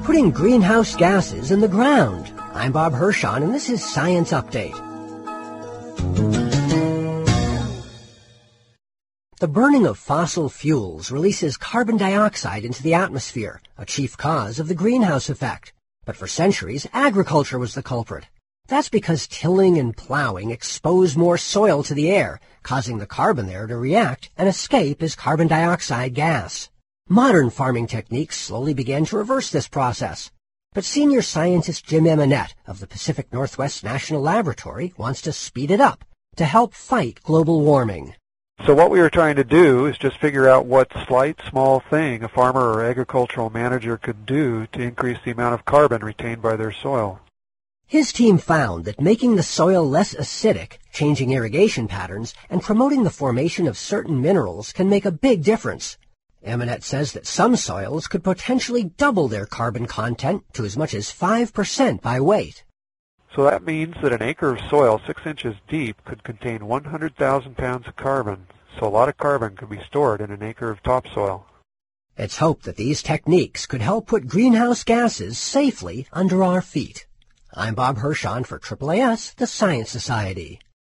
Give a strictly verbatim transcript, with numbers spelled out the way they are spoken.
putting greenhouse gases in the ground. I'm Bob Hirschon, and this is Science Update. The burning of fossil fuels releases carbon dioxide into the atmosphere, a chief cause of the greenhouse effect. But for centuries, agriculture was the culprit. That's because tilling and plowing expose more soil to the air, causing the carbon there to react and escape as carbon dioxide gas. Modern farming techniques slowly began to reverse this process. But senior scientist Jim Eminette of the Pacific Northwest National Laboratory wants to speed it up to help fight global warming. So what we were trying to do is just figure out what slight, small thing a farmer or agricultural manager could do to increase the amount of carbon retained by their soil. His team found that making the soil less acidic, changing irrigation patterns, and promoting the formation of certain minerals can make a big difference. Eminette says that some soils could potentially double their carbon content to as much as five percent by weight. So that means that an acre of soil six inches deep could contain one hundred thousand pounds of carbon, so a lot of carbon could be stored in an acre of topsoil. It's hoped that these techniques could help put greenhouse gases safely under our feet. I'm Bob Hirschon for A A A S, the Science Society.